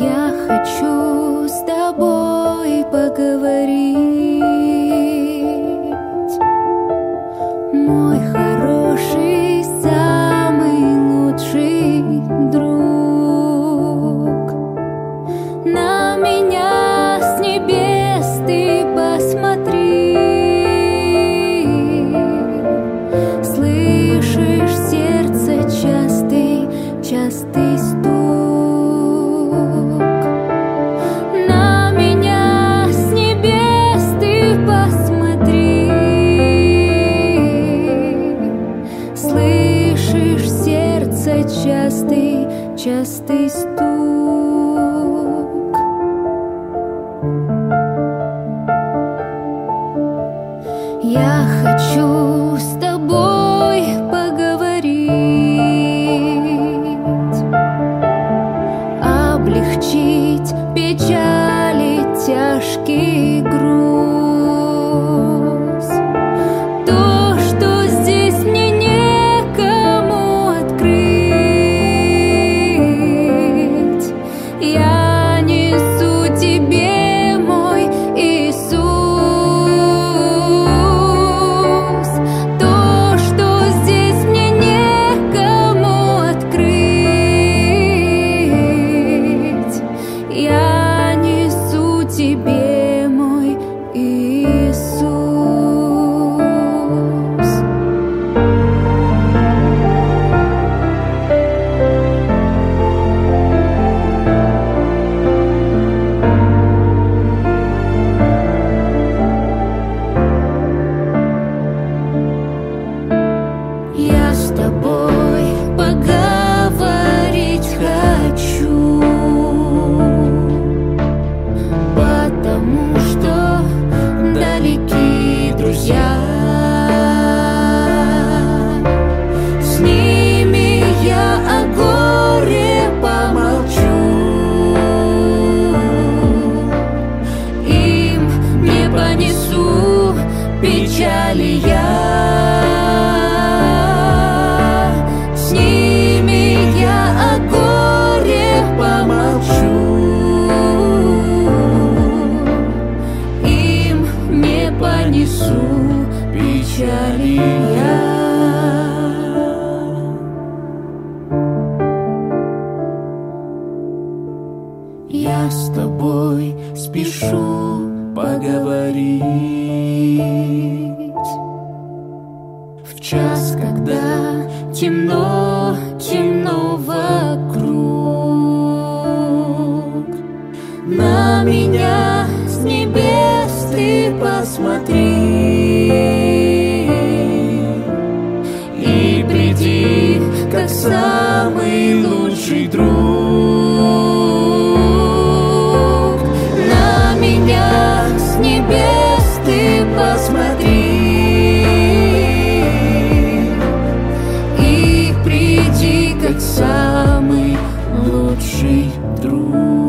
Я хочу с тобой поговорить, мой хороший, самый лучший друг. На меня с небес ты посмотри, слышишь сердце частый, частый стук. Частый, частый стук. Я хочу с тобой поговорить, облегчить печали, тяжкий груз. То, что здесь мне некому открыть, я несу тебе, мой Иисус. То, что здесь мне некому открыть, я несу тебе, мой Иисус. Я с тобой поговорить хочу, потому что далеки друзья. С ними я о горе помолчу, им не понесу печали я. С ними я о горе помолчу, им не понесу печали я. Я с тобой спешу поговорить в час, когда темно, темно вокруг. На меня с небес ты посмотри и приди, как самый лучший друг. На меня с небес ты посмотри и приди, как самый лучший друг.